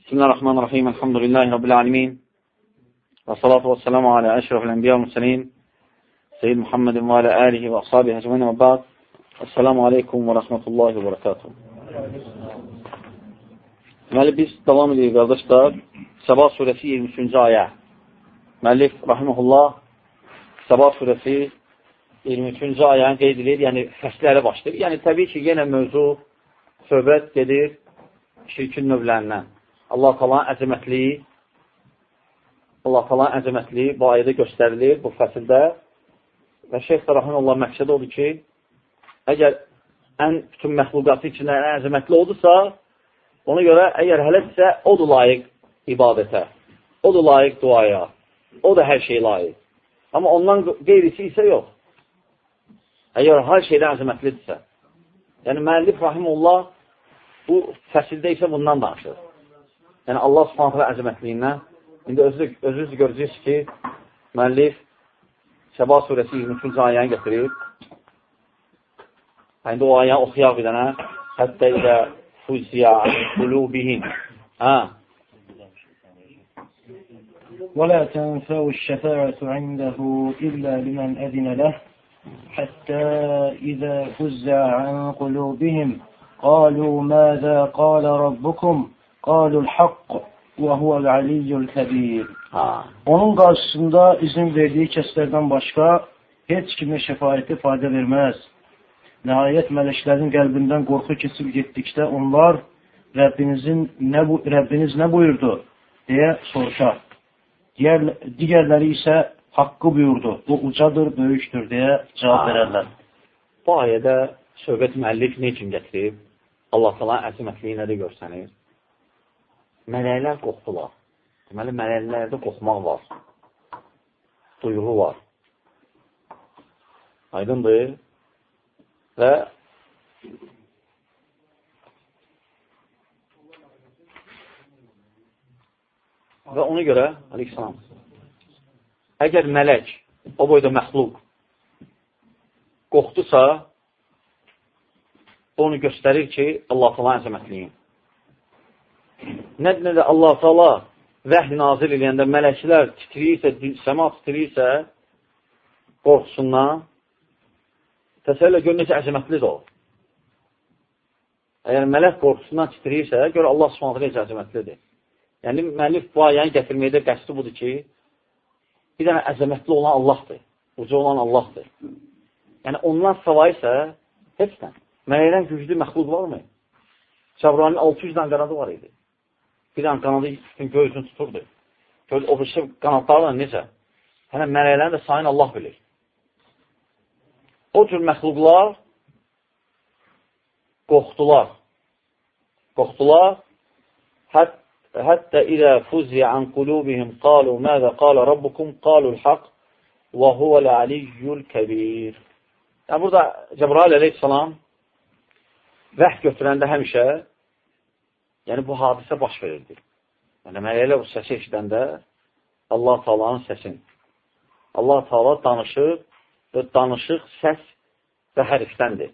Bismillahirrahmanirrahim. Elhamdülillahi Rabbil alemin. Və salatu və selamu alə əşrafil ənbiya və müsəlin. Seyyid Muhammedin və alə əlihi və ashabihi əcməni və ba'd. Esselamu aleykum və rəhmətullahi və barakatuhu. Deməli, biz davam edirik, qardaşlar. Səba surəsi 23-cü ayə. Müəllif, rahiməhullah, Səba surəsi 23-cü ayəni qeyd edir, yəni fəsləri başlayır. Yəni, təbii ki, yenə mövzu, söhbət gedir şirkin növlərindən. Allah Taala'nın əzəmətliyi bu ayədə göstərilir, bu fəsildə. Və Şeyx Rahiməhullah məqsədi odur ki, əgər bütün məxluqatı içində əzəmətli olursa, ona görə əgər hələdirsə, odur layiq ibadətə, odur layiq duaya, o da hər şey layiq. Amma ondan qeyrisi isə yox. Əgər hər şeydə əzəmətlidirsə. Yəni, müəllif Rahiməhullah bu fəsildə isə bundan danışır. Yəni, Allah Subhanahu əzəmətliyindən. İndi özünüz görəcəksiniz ki, müəllif Səba surəsi 23-cü ayəni gətirir. İndi o ayəni oxuyaq bir dənə. Hətta ilə fuziya qulubihim. وَلَا تَنْفَوْ الشَّفَاعَةُ عِنْدَهُ إِلَّا لِمَنْ أَذِنَ لَهُ حَتَّى إِذَا فُزِّعَ عَنْ قُلُوبِهِمْ قَالُوا مَاذَا قَالَ رَبُّكُمْ قَالُوا الْحَقُّ وَهُوَ الْعَلِيُّ الْكَبِيرُ. Onun qarşısında izin verdiyi kəslərdən başqa heç kimə şəfaəti fayda verməz. Nəhayət mələklərin qəlbindən qorxu keçib getdikdə onlar Rəbbiniz nə buyurdu deyə soruşar. Digərləri isə haqqı buyurdu. Bu ucadır, böyükdür deyə cavab verərlər. Bu ayədə söhbət müəllif nə üçün gətirib? Allah Taala'nın əzəmətliyi nədə görsənir? Mələklər qorxdular. Deməli, mələklərdə qorxmaq var. Duyğu var. Aydındır. Və ona görə, aleyhissalam, əgər mələk, o boyda məxluq qorxdusa, onu göstərir ki, Allah Taala'nın əzəmətliyi. Nə Allah Taala vəhy nazil edəndə mələklər titriyirsə, səma titriyirsə, qorxusundan, təsəvvürlə gör necə əzəmətlidir o. Əgər mələk qorxusundan titriyirsə, gör Allah Subhanahu necə əzəmətlidir. Yəni, müəllif bu ayəni gətirməkdə qəsdi budur ki, bir dənə əzəmətli olan Allahdır, uca olan Allahdır. Yəni, ondan savayı isə hepsindən. Mələkdən güclü məxluq varmı? Cəbrayilin 600 dənə qanadı var idi. Bir dənə qanadı göğsünü tuturdu. O birisi qanadlarla necə? Hələn mələklərin də sayını Allah bilir. O cür məxluqlar qorxdular. Hətta ilə fuziyə ən qulubihim qalu məzə qalə rabbukum qalul haqq və huvəl aliyyul kəbir. Yəni, burada Cəbrail əleyhissalam vəh götürəndə həmişə, yəni bu hadisə baş verirdi. Yəni, mələklər bu səsi eşidəndə Allah Taala'nın səsin. Allah Taala danışır və danışıq səs və hərfdəndir.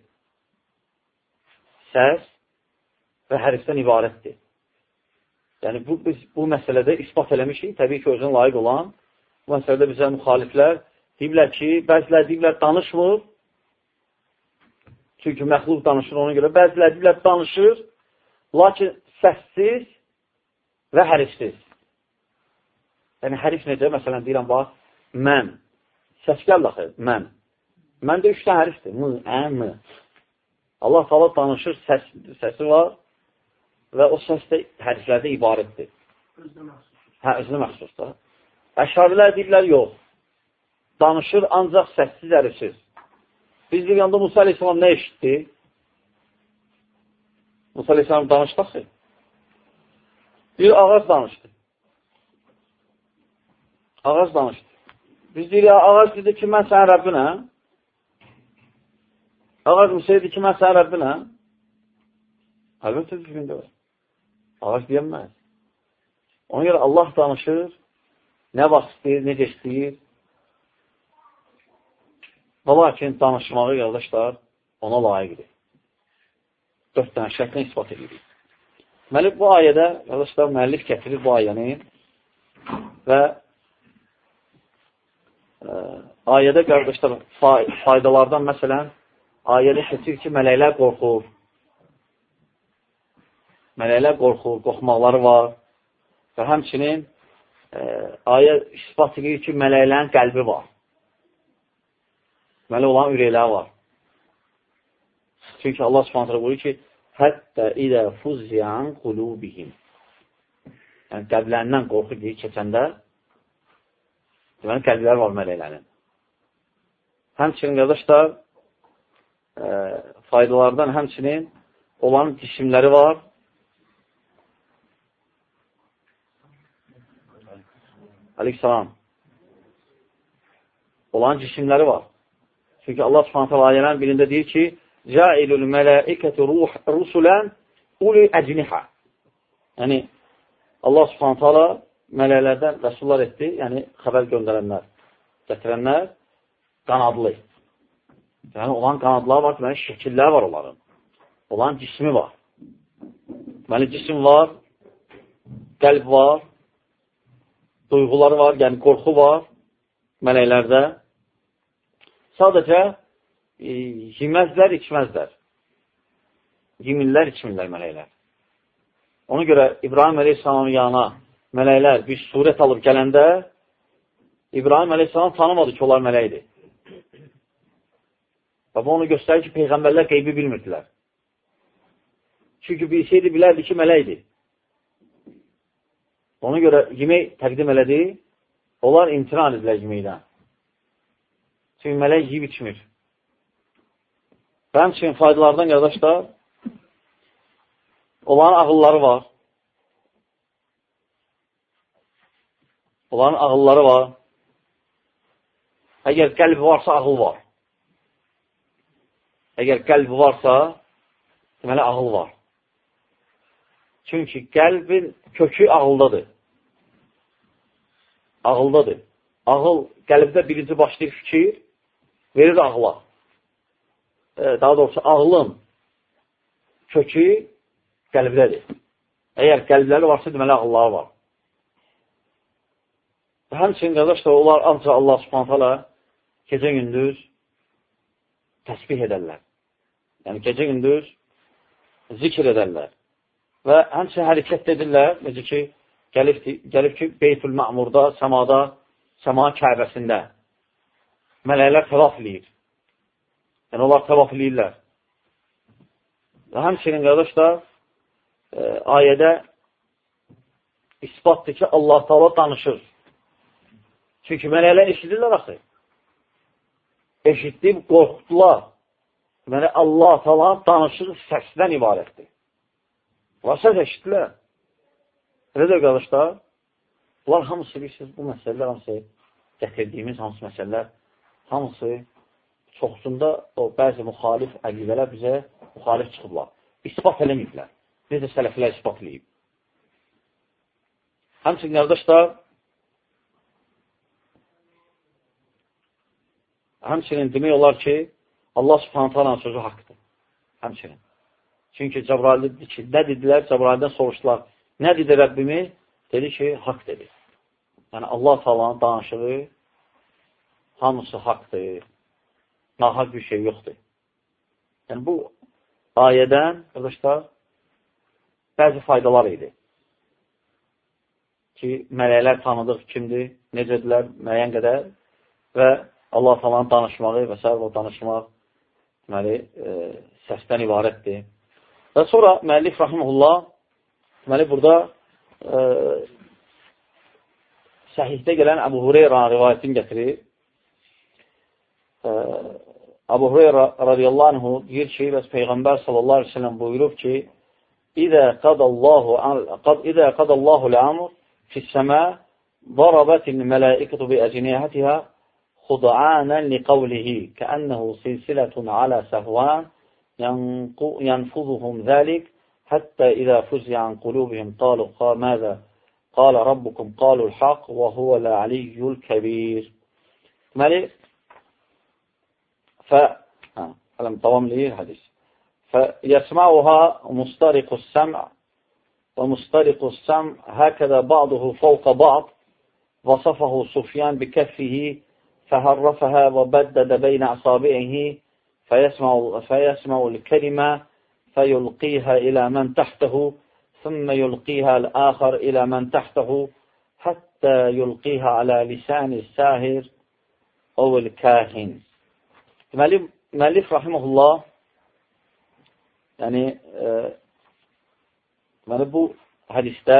Səs və hərfdən ibarətdir. Yəni, biz bu məsələdə ispat eləmişik, təbii ki, özünə layiq olan. Bu məsələdə bizə müxaliflər deyiblər ki, bəzilər deyiblər danışmır, çünki məxluq danışır ona görə. Bəzilər deyiblər danışır, lakin səssiz və hərfsiz. Yəni, hərf necə? Məsələn, deyirəm, bax, mən. Səs gəl daxil, mən. Məndə 3 dənə hərfdir. M. Allah Taala danışır, səsi var və o səs də hərflərdə ibarətdir. Özünə məxsusdur. Əşarilər deyirlər, yox. Danışır, ancaq səssiz, hərfsiz. Biz bir yanda Musa Aleyhisselam nə eşitdi? Musa Aleyhisselam danışdı axı. Bir ağac danışdı. Ağac danışdı. Biz deyirik, ağac dedi ki, mən sənin Rəbbinəm. Ağac Musa dedi ki, mən sənin Rəbbinəm. Əlbəttə düzgündə var. Ağac deyəməz. Ona görə Allah danışır, nə vaxt istəyir, necə istəyir. Və lakin danışmağı, qardaşlar, ona layiqdir. 4 dənə şərtlə ispat edirik. Deməli, bu ayədə, qardaşlar, müəllif gətirir bu ayəni və ayədə, qardaşlar, faydalardan, məsələn, ayədə keçir ki, mələklər qorxur. Mələklər qorxur, qorxmaqları var və həmçinin ayə ispat edir ki, mələklərin qəlbi var. Deməli, olan ürəkləri var. Çünki Allah Subhanahu buyurur ki, hətta ilə fuzyan qulubihim. Yəni, qəlblərindən qorxu deyir keçəndə, deməli, qəlblər var mələklərin. Həmçinin, qardaşlar, faydalardan həmçinin olan cisimləri var. Aleyhisselam. Olan cisimləri var. Çünki Allah Subhanahu ayələrin birində deyir ki, Câilul mələikəti rusulən uli əcnihə. Yəni, Allah Subhanahu mələklərdən rəsullar etdi, yəni xəbər göndərənlər, gətirənlər qanadlı. Yəni, olan qanadlar var, deməli, şəkillər var onların. Olan cismi var. Deməli, cisim var, qəlb var, duyğuları var, yəni qorxu var mələklərdə. Sadəcə yeməzlər, içməzlər. Yemirlər, içmirlər mələklər. Ona görə İbrahim Aleyhisselamın yanına mələklər bir surət alıb gələndə İbrahim Aleyhisselam tanımadı ki, onlar mələkdir. Və bu onu göstərir ki, Peyğəmbərlər qeybi bilmirdilər. Çünki bilsəydi, bilərdi ki, mələkdir. Ona görə yemək təqdim elədi, onlar imtina edilər yeməkdən. Çünki mələk yiyib içmir. Və həmçinin faydalardan, qardaşlar, onların ağılları var. Onların ağılları var. Əgər qəlbi varsa, ağıl var. Əgər qəlbi varsa, deməli, ağıl var. Çünki qəlbin kökü ağıldadır. Ağıldadır. Ağıl, qəlbdə birinci başlayır fikir, verir ağla. Daha doğrusu, ağlın kökü qəlbdədir. Əgər qəlbləri varsa, deməli, ağılları var. Həmçinin, qardaşlar, onlar ancaq Allah Subhanahu gecə-gündüz təsbih edərlər. Yəni, gecə-gündüz zikr edərlər. Və həmçinin hərəkət edirlər, necə ki, gəlib ki, Beytül Ma'murda, səmada, səma Kəbəsində mələklər təvaf eləyir. Yəni, onlar təvaf eləyirlər. Və həmçinin, qardaşlar, ayədə isbatdır ki, Allah Taala danışır. Çünki mələklər eşidirlər axı. Eşitdib, qorxdular. Deməli, Allah Taala danışır, səsdən ibarətdir. Onlar səs eşitdilər. Elədir, qardaşlar, bunlar hamısı, bilirsiniz, bu məsələlər hamısı, gətirdiyimiz hamısı məsələlər, hamısı çoxsunda o bəzi müxalif əqidələr bizə müxalif çıxıblar. İspat eləməyiblər. Necə sələflər ispat eləyib. Həmçinin, qardaşlar, həmçinin demək olar ki, Allah Subhanahu Taala'nın sözü haqqdır. Həmçinin. Çünki Cəbrail dedi ki, nə dedilər? Cəbraildən soruşdular. Nə dedi Rəbbimiz? Dedi ki, haqq dedi. Yəni, Allah Taala'nın danışığı hamısı haqqdır. Nahaq bir şey yoxdur. Yəni, bu ayədən, qardaşlar, bəzi faydalar idi. Ki, mələklər tanıdıq kimdir, necədirlər, müəyyən qədər və Allah Taala'nın danışmağı və s. o danışmaq deməli, səsdən ibarətdir. Və sonra müəllif rahimehullah deməli, burada səhihdə gələn Əbu Hureyra rivayətini gətirir. Əbu Hureyra radiyallahu anhu deyir ki, bəs Peyğəmbər sallallahu aleyhi ve sellem buyurub ki, İzə qadallahu l-əmr fis-səmə darabətin mələikətu bi əcnihətihə xud'anən liqavlihi kəənnəhu silsilətun alə səhvan ينفذهم ذلك حتى إذا فزع عن قلوبهم قالوا ماذا قال ربكم قالوا الحق وهو العلي الكبير مالي طوام لي الحديث فيسمعها مسترق السمع ومسترق السمع هكذا بعضه فوق بعض وصفه سفيان بكفه فهرفها وبدد بين أصابعه فيسمع الكلمة فيلقيها إلى من تحته ثم يلقيها الآخر إلى من تحته حتى يلقيها على لسان الساهر أو الكاهن. Deməli, müəllif rahimehullah yəni bu hədisdə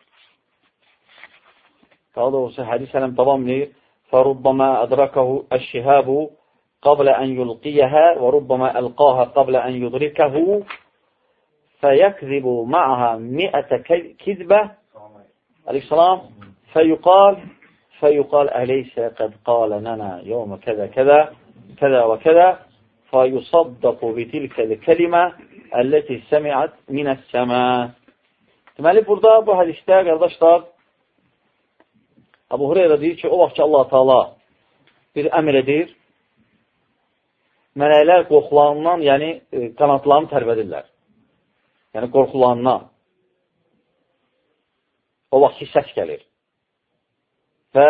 daha doğrusu hədis hələm davam edir. فَرُبَّمَا أَدْرَكَهُ الشِّهَابُ قَبْلَ أَنْ يُلْقِيَهَا وَرُبَّمَا أَلْقَاهَا قَبْلَ أَنْ يُدْرِكَهُ فَيَكْذِبُ مَعَهَا مِئَةَ كِذْبَةٍ aleyhisselam فَيُقال أَلَيْسَ قَدْ قَالَ لَنَا يَوْمَ كَذَا كَذَا كَذَا وَكَذَا فَيُصَدَّقُ بِتِلْكَ الْكَلِمَةِ الَّتِي سَمِعَتْ مِنَ السَّمَاءِ. Deməli, burada bu hədisdə, qardaşlar, Əbu Hüreyrə deyir ki, o vaxt ki, Allah-u Teala bir əmr edir, mələklər qorxularından, yəni qanatlarını tərbədirlər. Yəni qorxularından. O vaxt ki, səs gəlir. Və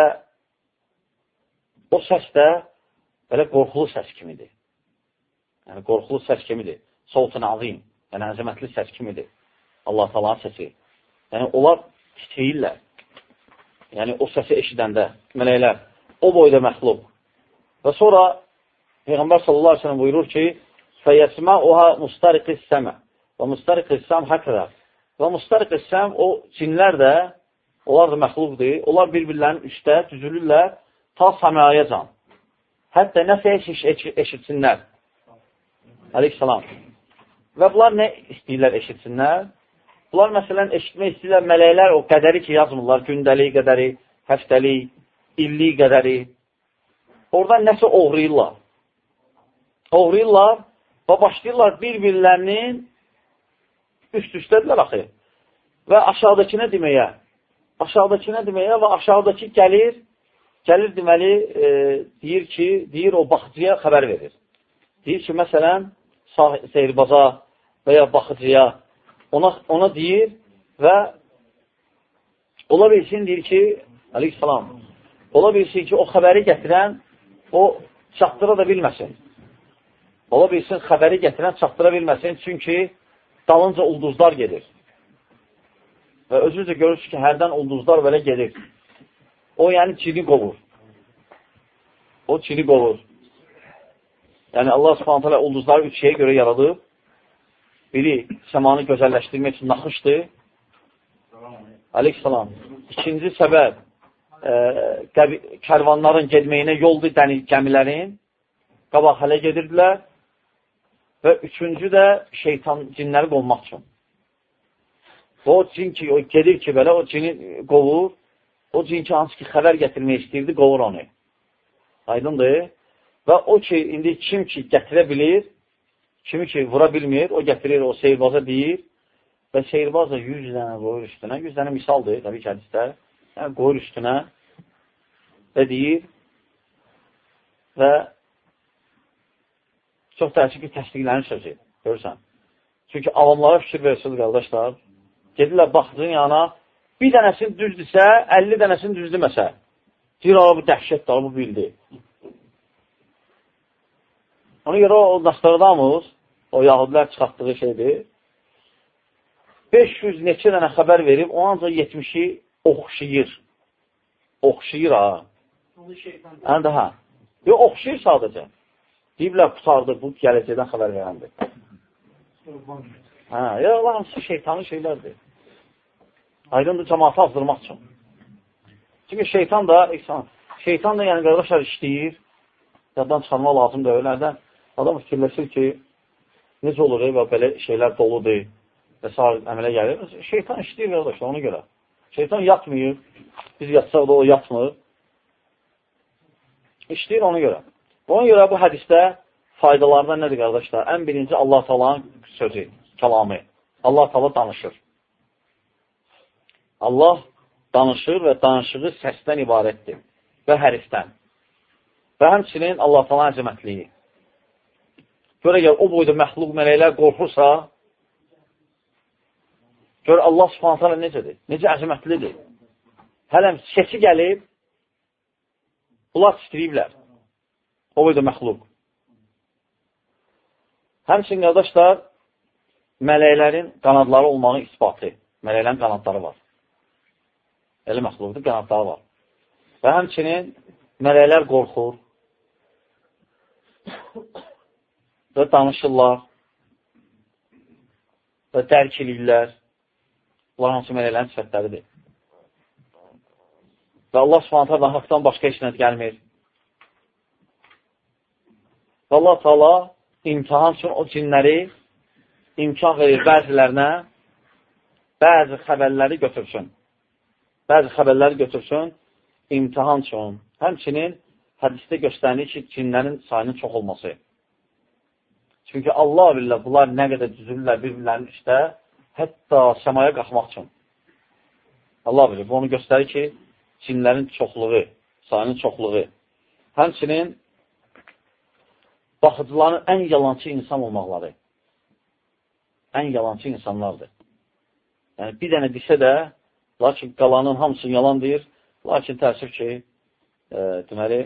o səs də belə qorxulu səs kimidir. Yəni qorxulu səs kimidir. Savtun azim, yəni əzəmətli səs kimidir. Allah Taala'nın səsi. Yəni onlar titrəyirlər. Yəni o səsi eşidəndə mələklər o boyda məxluq. Və sonra Peyğəmbər sallallahu əleyhi və səlləm buyurur ki: "Fəyəsma'uha mustariqis-səma." Və mustariqis-sam həkədə. Və mustariqis-sam o cinlər də, onlar da məxluqdur. Onlar bir-birlərinin üstə düzülürlər ta səmayacan. Hətta nəsə eşitsinlər. Aleyhissalam. Və bunlar nə istəyirlər eşitsinlər? Bunlar məsələn eşitmək istəyirlər, mələklər o qədəri ki yazmırlar, gündəlik qədəri, həftəlik, illik qədəri. Oradan nəsə oğrayırlar. Oğrayırlar və başlayırlar bir-birlərinin üst-üstədirlər axı. Və aşağıdakına deməyə və aşağıdakı gəlir deməli, deyir o baxıcıya xəbər verir. Deyir ki, məsələn, seyirbaza və ya baxıcıya ona deyir və ola bilsin, deyir ki, aleyhissalam, ola bilsin ki, o xəbəri gətirən o çatdıra da bilməsin. Ola bilsin, xəbəri gətirən çatdıra bilməsin, çünki dalınca ulduzlar gedir. Və özünüz də görürsünüz ki, hərdən ulduzlar belə gedir. O, yəni, cini qovur. O, cini qovur. Yəni, Allah subhanət hələ ulduzları üç şeyə görə yaradıb. Biri, səmanı gözəlləşdirmək üçün naxışdır. Aleyhissalam. İkinci səbəb, kərvanların gedməyinə yoldur gəmilərin. Qabaq hələ gedirdilər. Və üçüncü də şeytan cinləri qovmaq üçün. O cin ki, o gedir ki, belə, o cini qovur. O cin ki, hansı ki, xəbər gətirmək istəyirdi, qovur onu. Aydındır. Və o ki, indi kim ki, gətirə bilir, kimi ki, vura bilmir, o gətirir, o seyirbaza deyir və seyirbaza 100 dənə qoyur üstünə. 100 dənə misaldır, təbii ki, hədisdə. Yəni, qoyur üstünə və deyir və çox təəssüf ki, təsdiqlənir sözü, görürsən. Çünki avamlara fikir verirsiniz, qardaşlar. Gedirlər baxdığın yana, bir dənəsini düzdürsə, 50 dənəsini düzdürməsə. Deyir, bu dəhşətdir, bu bildi. Ona görə o Nostradamus, o yahudilər çıxartdığı şeydir. 500 neçə dənə xəbər verib, o ancaq 70-i oxşayır. Oxşayır, ha. Hə, daha. Yox, oxşayır sadəcə. Deyiblər, qutardı, bu gələcəkdən xəbər verəndir. Hə, ya Allah, hamısı şeytanın şeylərdir. Aydındır, cəmaatı azdırmaq üçün. Çünki şeytan da, yəni qardaşlar işləyir, yaddan çıxarmaq lazımdır öylərdən. Adam fikirləşir ki, necə olur, və belə şeylər doludur və s. əmələ gəlir. Şeytan işləyir, qardaşlar, ona görə. Şeytan yatmıyor, biz yatsaq da o yatmır. İşləyir ona görə. Ona görə bu hədisdə faydalardan nədir, qardaşlar? Ən birinci Allah Taala'nın sözü, kəlamı. Allah Taala danışır. Allah danışır və danışığı səsdən ibarətdir və hərfdən. Və həmçinin Allah Taala'nın əzəmətliyi. Görə gəl, o boyda məxluq mələklər qorxursa, Gör Allah Subhanahu taala necədir? Necə əzəmətlidir? Hələm səsi gəlib, bunlar titriyiblər. O boyda məxluq. Həmçinin qardaşlar, mələklərin qanadları olmağın isbatı. Mələklərin qanadları var. Elə məxluqdur, qanadları var. Və həmçinin mələklər qorxur və danışırlar və dərk edirlər. Bunlar hansı mələklərin sifətləridir. Və Allah Subhanahu haqdan başqa heç nə gəlmir. Və Allah Taala imtihan üçün o cinləri imkan verir bəzilərinə bəzi xəbərləri götürsün. Bəzi xəbərləri götürsün imtihan üçün. Həmçinin hədisdə göstərilir ki, cinlərin sayının çox olması. Çünki Allah billah bunlar nə qədər düzülürlər bir-birlərinin üstə, hətta səmaya qalxmaq üçün. Allah bilir, bu onu göstərir ki, cinlərin çoxluğu, sayının çoxluğu. Həmçinin baxıcıların ən yalancı insan olmaqları. Ən yalancı insanlardır. Yəni, bir dənə desə də, lakin qalanın hamısını yalan deyir, lakin təəssüf ki, deməli,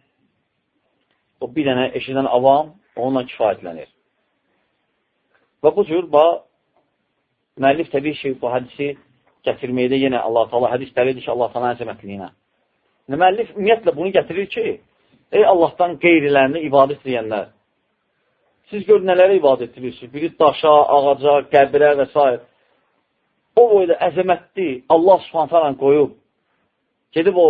o bir dənə eşidən avam onunla kifayətlənir. Və bu cür, müəllif təbii ki, bu hədisi gətirməkdə yenə Allah-u Teala hədis dəlildir ki, Allah-u Teala əzəmətliğinə. Müəllif ümumiyyətlə bunu gətirir ki, ey Allahdan qeyrilərini ibadət edənlər, siz gör nələrə ibadət edirsiniz? Biri daşa, ağaca, qəbirə və s. O boyda əzəmətli Allah Subhanahu qoyub, gedib o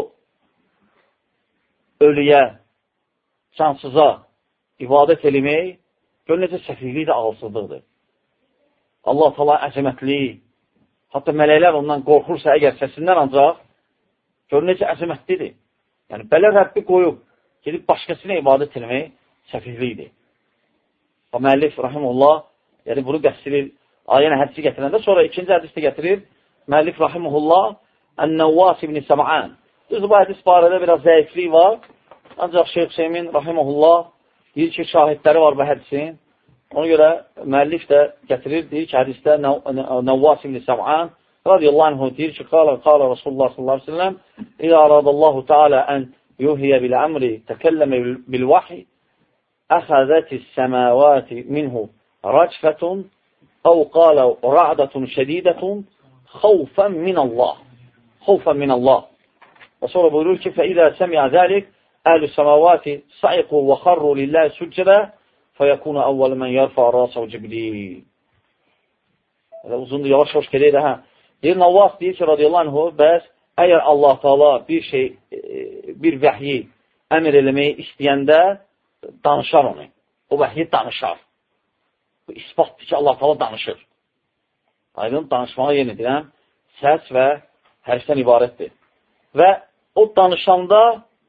ölüyə, cansıza ibadət eləmək, gör necə səfihlik də ağılsızlıqdır. Allah Teala əzəmətli, hatta mələklər ondan qorxursa əgər səsindən ancaq, gör necə əzəmətlidir. Yəni, belə Rəbbi qoyub, gedib başqasına ibadət eləmək səfihlikdir. Və müəllif, rahimullah, yəni bunu qəstirir, ayənə hədisi gətirəndə, sonra ikinci hədisdə gətirir, müəllif, rahimullah, Ən-Nəvvas ibn Səm'an. Düz bu hədis barədə biraz zəiflik var, ancaq Şeyx Hüseymin, rahimullah, deyir ki, şahidləri var bu hədisin. Ona görə müəllif də gətirir, deyir ki, hədisdə Nəvvas ibn Səm'an, radiyallahu anhu, deyir ki, qala Rasulullah sallallahu aleyhi ve sellem, İzə aradallahu ta'ala ən yuhiyə bil-əmri, təkəlləmə bil-vahiy, أخذت السماوات منه رجفة أو قال رعدة شديدة خوفا من الله وصور بيقول فإذا سمع ذلك أهل السماوات صعقوا وخروا لله سجدا فيكون أول من يرفع راسه جبريل. هذا uzun yavaş gelir ha. Bir Navvas deyir ki radiyallahu anhu, bəs əgər Allah Taala bir vəhyi əmr eləməyi istəyəndə danışar onu. O vəhyi danışar. Bu isbatdır ki, Allah Taala danışır. Aydın danışmağa yenidirəm, səs və hərfdən ibarətdir. Və o danışanda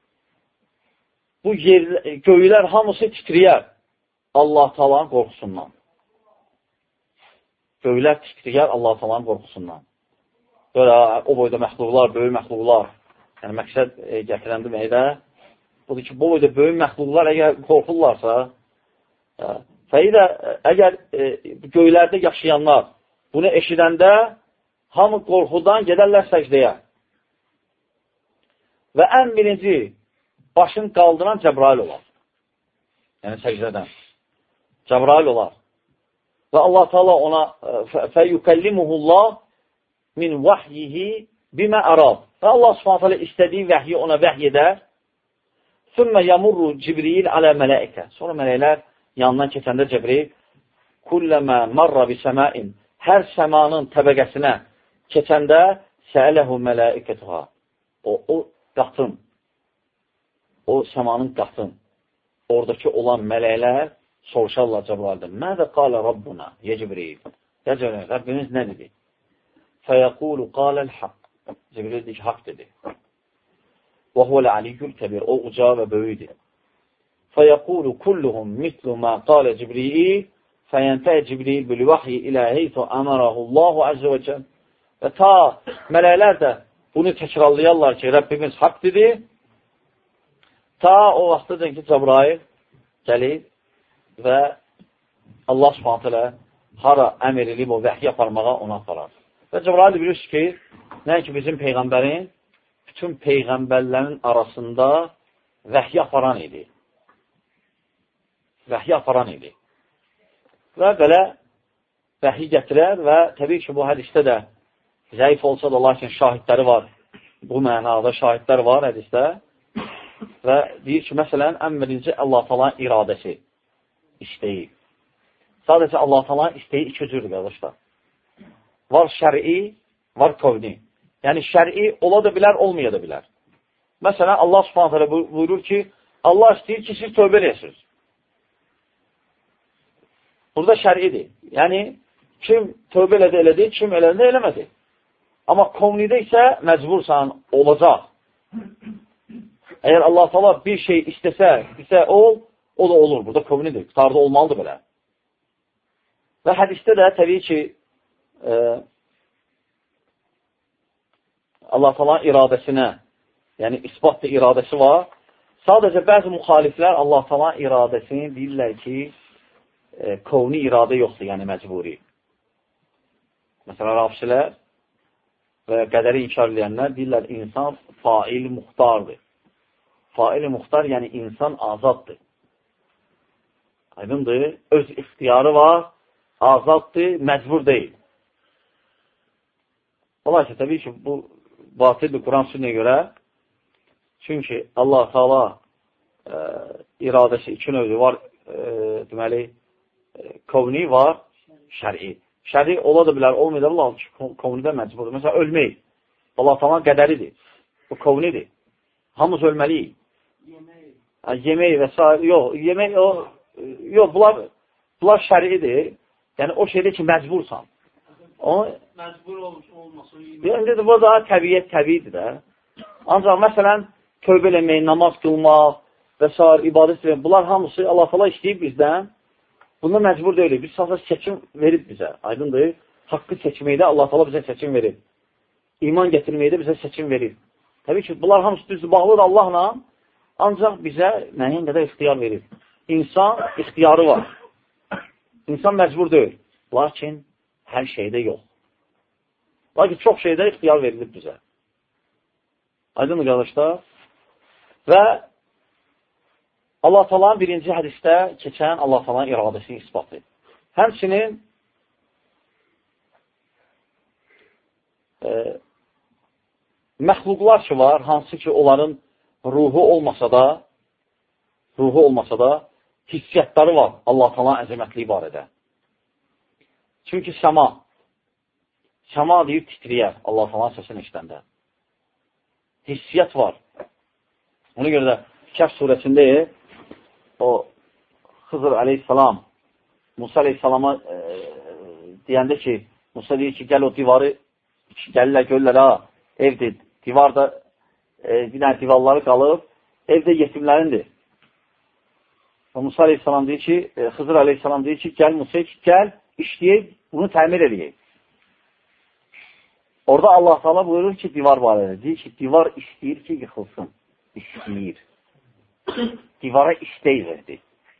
bu göylər hamısı titriyər Allah Taala'nın qorxusundan. Göylər titriyər Allah Taala'nın qorxusundan. Böyle o boyda məxluqlar, böyük məxluqlar, yəni məqsəd gətirəndə meydə, budur ki, bu boyda böyük məxluqlar əgər qorxurlarsa, əgər göylərdə yaşayanlar bunu eşidəndə hamı qorxudan gedərlər səcdəyə. Və ən birinci başını qaldıran Cəbrail olar. Yəni səcdədən. Cəbrail olar. Və Allah Teala ona fəyükəllimuhullah min vahyihi bimə ərad. Və Allah Subhanahu taala istədiyi vəhyi ona vəhy edər. Sümmə yamurru Cibril alə mələikə. Sonra mələklər yanından keçəndə Cibril kulləmə marra bi səmain. Hər səmanın təbəqəsinə keçəndə səələhu mələikətuha. O qatın. O səmanın qatın. Oradakı olan mələklər soruşarlar Cəbraildən. Mədə qalə Rabbuna? Ya Cibril. Ya Cibril, Rəbbimiz nə dedi? Fəyəqulu qaləl haqq. Cibril deyir ki, haqq dedi. Və huvəl aliyyül kəbir. O uca və böyüdür. Fəyəqulu kulluhum mitlu mə qalə Cibril. Fəyəntəy Cibril bil vahyi ilə heythu əmərəhullahu əzzə və cəl. Və ta mələklər də bunu təkrarlayarlar ki, Rəbbimiz haqq dedi. Ta o vaxtıdır ki, Cəbrail gəlir və Allah Subhanahu taala hara əmr edib o vəhyi aparmağa ona aparar. Və Cəbrail bilirsiniz ki, nəinki bizim Peyğəmbərin, bütün Peyğəmbərlərin arasında vəhyi aparan idi. Vəhyi aparan idi. Və belə vəhyi gətirər və təbii ki, bu hədisdə də zəif olsa da, lakin şahidləri var. Bu mənada şahidlər var hədisdə. Və deyir ki, məsələn, ən birinci Allah falan iradəsi, istəyi. Sadəcə Allah falan istəyi iki cürdür, qardaşlar. Var şəri, var kovni. Yəni, şəri ola da bilər, olmaya da bilər. Məsələn, Allah subhanətələ buyurur ki, Allah istəyir ki, siz tövbə edəsiniz. Burada şəridir. Yəni, kim tövbə elədi, kim eləmədi. Amma kovnidə isə məcbursan, olacaq. Əgər Allah təala bir şey istəsə ol, o da olur. Burada kovnidir. Qutarda olmalıdır belə. Və hədisdə də təbii ki, Allah təala iradəsinə, yəni isbatlı iradəsi var. Sadəcə bəzi müxaliflər Allah təala iradəsini deyirlər ki, kovni iradə yoxdur, yəni məcburi. Məsələn, rafsilər və qədəri inkar edənlər deyirlər, insan fail muxtardır. Fail muxtar, yəni insan azaddır. Aydındır, öz ixtiyarı var, azaddır, məcbur deyil. Ola ki, təbii ki, bu batildir Quran sünnəyə görə. Çünki Allah Teala iradəsi iki növdür. Var, deməli, kovni var, şəri. Şəri ola da bilər, olmaya da bilər, kovnidə məcburdur. Məsələn, ölmək. Allah Teala qədəridir. Bu kovnidir. Hamımız ölməliyik. Yemək və s. Yox, yemək, yox, bunlar şəridir. Yəni, o şeydir ki, məcbursan. Məcbur olması. Yəni, bu daha təbiidir də. Ancaq, məsələn, tövbə eləmək, namaz qılmaq və s. ibadət etmək, bunlar hamısı Allah Teala istəyib bizdən. Bunda məcbur deyilik. Biz sadəcə seçim verib bizə. Aydındır. Haqqı seçməkdə Allah Teala bizə seçim verir. İman gətirməkdə bizə seçim verir. Təbii ki, bunlar hamısı düzdür, bağlıdır Allahla. Ancaq bizə müəyyən qədər ixtiyar verir. İnsan ixtiyarı var. İnsan məcbur deyil. Lakin hər şeydə yox. Lakin çox şeydə ixtiyar verilir bizə. Aydındır, qardaşlar. Və Allah Taala'nın birinci hədisdə keçən Allah Taala'nın iradəsini isbat edir. Həmçinin məxluqlar ki var, hansı ki onların ruhu olmasa da hissiyatları var Allah Taala'nın əzəmətliyi barədə. Çünki səma deyib titriyər Allah Taala'nın səsini eşidəndə. Hissiyat var. Ona görə də Kəhf surəsində o Xızır əleyhissalam Musa əleyhissalama deyəndə ki, Musa deyir ki, gəl o divarı gəlirlər, görürlər, evdir. Divarda bir dənə divarları qalıb, evdə yetimlərindir. Musa əleyhissalam deyir ki, Xızır əleyhissalam deyir ki, gəl Musa, gəl, işləyib, bunu təmir edəyib. Orada Allah Teala buyurur ki, divar barədə. Deyir ki, divar istəyir ki, yıxılsın. İstəyir. Divara istək verdi.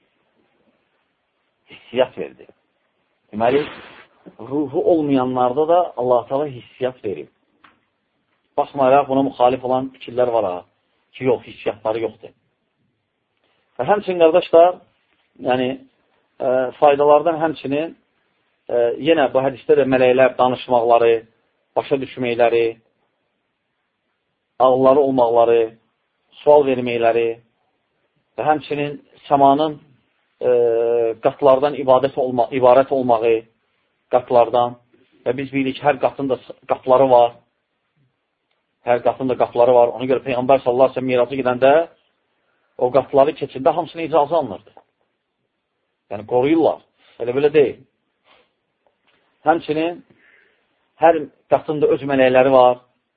Hissiyat verdi. Deməli, ruhu olmayanlarda da Allah Teala hissiyat verir. Baxmayaraq buna müxalif olan fikirlər var ki, yox, hissiyatları yoxdur. Və həmçinin, qardaşlar, yəni, faydalardan həmçinin yenə bu hədisdə də mələklər danışmaqları, başa düşməkləri, ağılları olmaqları, sual verməkləri və həmçinin səmanın qatlardan ibarət olmağı, qatlardan və biz bilirik ki, hər qatın da qatları var. Hər qatın da qatları var. Ona görə Peyğəmbər sallallahu əleyhi və səlləm miracı gedəndə o qatları keçində hamısına icazə alınırdı. Yəni, qoruyurlar. Elə belə deyil. Həmçinin hər qatında öz mələkləri var.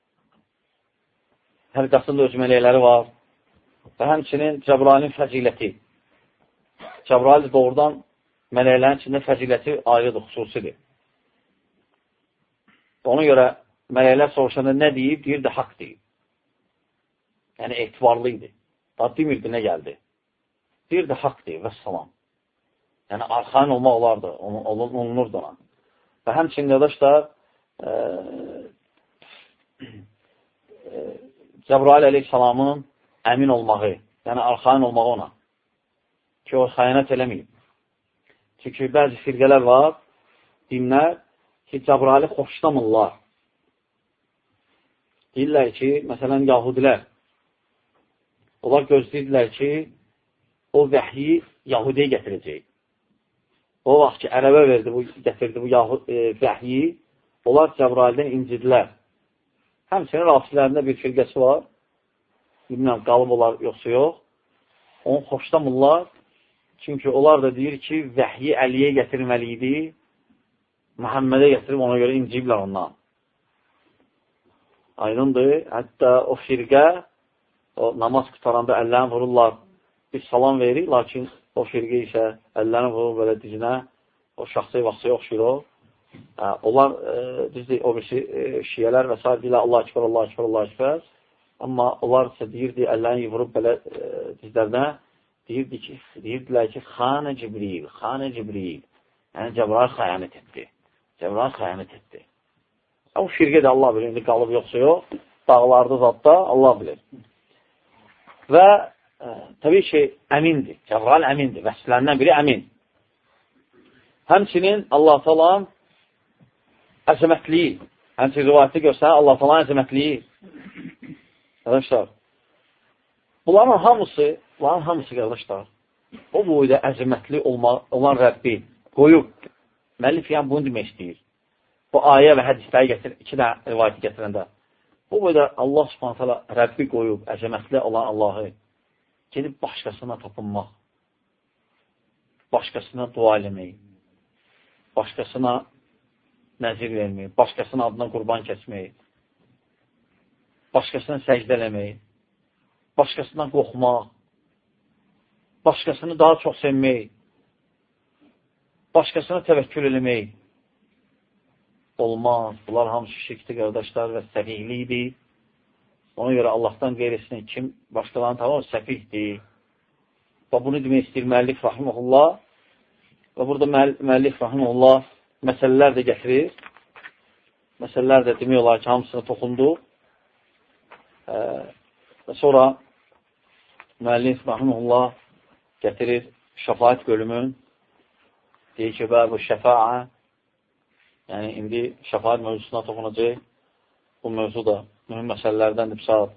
Hər qatında öz mələkləri var. Və həmçinin Cəbrailin fəziləti. Cəbrail doğrudan mələklərin içində fəziləti ayrıdır, xüsusidir. Ona görə mələklər soruşanda nə deyib? Deyir də haqq deyib. Yəni, etibarlı idi. Daha demirdi, nə gəldi? Deyir də haqq deyib, vəssalam. Yəni, arxain olmaq olardı, olunurdu ona. Və həmçinin, qardaşlar, Cəbrail əleyhissalamın əmin olmağı, yəni arxain olmağı ona. Ki, o xəyanət eləməyib. Çünki bəzi firqələr var, dinlər ki, Cəbraili xoşlamırlar. Deyirlər ki, məsələn, yahudilər, onlar gözləyirlər ki, o vəhyi Yahudiyə gətirəcək. O vaxt ki, ərəbə gətirdi bu vəhyi, onlar Cəbraildən incidilər. Həmçinin rafizlərində bir firqəsi var, bilməm, qalıb olar, yoxsa yox. Onu xoşlamırlar, çünki onlar da deyir ki, vəhyi Əliyə gətirməli idi, Məhəmmədə gətirib ona görə inciblər ondan. Aydındır. Hətta o firqə, o namaz qutaranda əllərini vururlar, bir salam verir, lakin o firqə isə əllərini vurur belə dizinə, o şəxsiyə oxşuyur o. Onlar, düzdür, o birisi şiyələr və s. deyirlər, Allahəkbər, Allahəkbər, Allahəkbər. Amma onlar isə deyirdi, əllərini vurub belə dizlərinə, deyirdilər ki, Xanə Cibril, Xanə Cibril. Yəni, Cəbrail xəyanət etdi. Cəbrail xəyanət etdi. O firqə də Allah bilir, indi qalıb yoxsa yox, dağlarda zadda Allah bilir. Və təbii ki, əmindir. Cəbrail əmindir. Vəsiflərindən biri əmin. Həmçinin Allah talan əzəmətliyi. Həmçinin rivayətdə göstərən Allah talan əzəmətliyi. Qardaşlar, bunların hamısı, qardaşlar, o boyda əzəmətli olan Rəbbi qoyub. Müəllif yəni bunu demək istəyir. Bu ayə və hədisləri gətirir, iki də rivayəti gətirəndə. Bu boyda Allah subhanətələ Rəbbi qoyub, əzəmətli olan Allahı gedib başqasına tapınmaq, başqasına dua eləmək, başqasına nəzir vermək, başqasına adına qurban kəsmək, başqasına səcdə eləmək, başqasına qorxmaq, başqasını daha çox sevmək, başqasına təvəkkül eləmək olmaz. Bunlar hamısı şirkdir, qardaşlar, və səfihlikdir. Ona görə Allahdan qeyrisini kim başqalarını tamam səfihdir. Və bunu demək istəyir müəllif rahiməhullah. Və burada müəllif rahiməhullah məsələlər də gətirir. Məsələlər də demək olar ki, hamısına toxundu. Və sonra müəllif rahiməhullah gətirir şəfaət bölümün. Deyir ki, bu şəfaə, yəni indi şəfaət mövzusuna toxunacaq. Bu mövzu da mühüm məsələlərdəndir.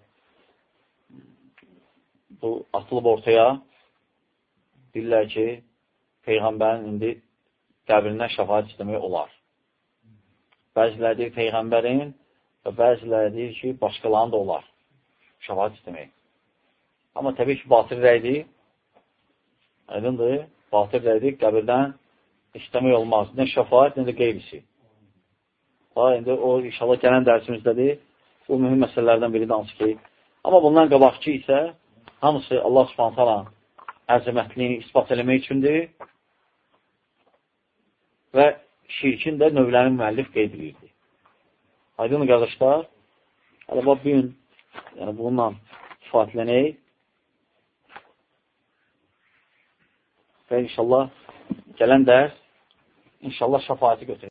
Bu atılıb ortaya deyirlər ki, Peyğəmbərin indi qəbrindən şəfaət istəmək olar. Bəziləri deyir Peyğəmbərin və bəziləri deyir ki, başqalarının da olar şəfaət istəmək. Amma təbii ki, batıl rəydir. Aydındır, batıl rəydir, qəbirdən istəmək olmaz. Nə şəfaət, nə də qeyrisi. İndi o inşallah gələn dərsimizdədir. Bu mühüm məsələlərdən biri də hansı ki. Amma bundan qabaqçı isə hamısı Allah subhanət hala əzəmətliyini ispat eləmək üçündür və şirkin də növlərin müəllif qeyd edirdi. Aydın qardaşlar, hələ bu gün bununla kifayətlənək və inşallah gələn dərs inşallah şəfaəti götürək.